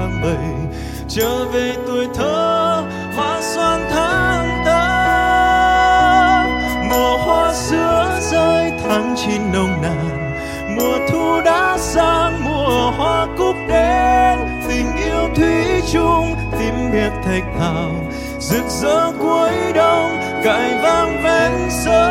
tháng 7 trở về tuổi thơ hoa xoan tháng 8. Mùa hoa sữa rơi tháng 9 nồng nàn, mùa thu đã sang mùa hoa cúc đến. Tình yêu thủy chung tím biếc thạch thảo, rực rỡ cuối đông cài vang ven sơ.